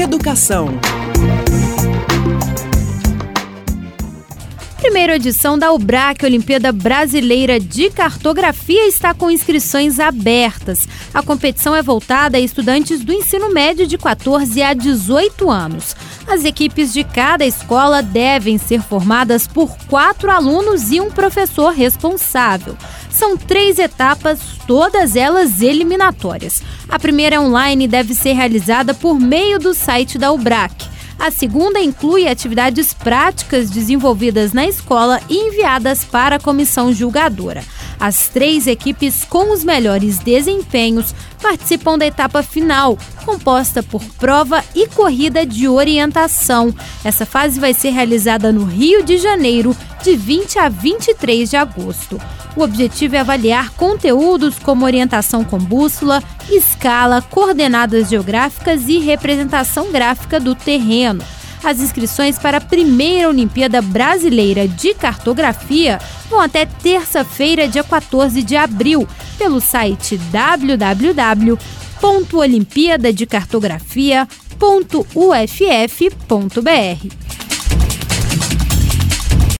Educação. Primeira edição da UBRAC, Olimpíada Brasileira de Cartografia, está com inscrições abertas. A competição é voltada a estudantes do ensino médio de 14 a 18 anos. As equipes de cada escola devem ser formadas por 4 alunos e um professor responsável. São 3 etapas, todas elas eliminatórias. A primeira online deve ser realizada por meio do site da UBRAC. A segunda inclui atividades práticas desenvolvidas na escola e enviadas para a comissão julgadora. As 3 equipes com os melhores desempenhos participam da etapa final, composta por prova e corrida de orientação. Essa fase vai ser realizada no Rio de Janeiro, de 20 a 23 de agosto. O objetivo é avaliar conteúdos como orientação com bússola, escala, coordenadas geográficas e representação gráfica do terreno. As inscrições para a primeira Olimpíada Brasileira de Cartografia vão até terça-feira, dia 14 de abril, pelo site www.olimpiadadecartografia.uff.br.